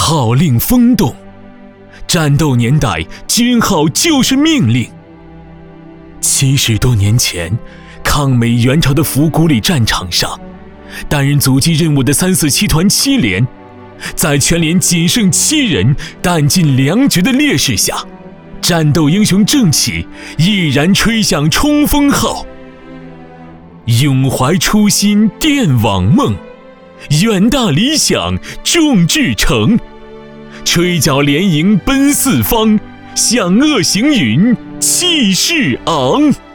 号令风动，战斗年代军号就是命令。70多年前，抗美援朝的伏古里战场上，担任阻击任务的347团7连，在全连仅剩7人、弹尽粮绝的劣势下，战斗英雄正气毅然吹响冲锋号。永怀初心电网梦，远大理想众志成，吹角连营奔四方，响遏行云气势昂。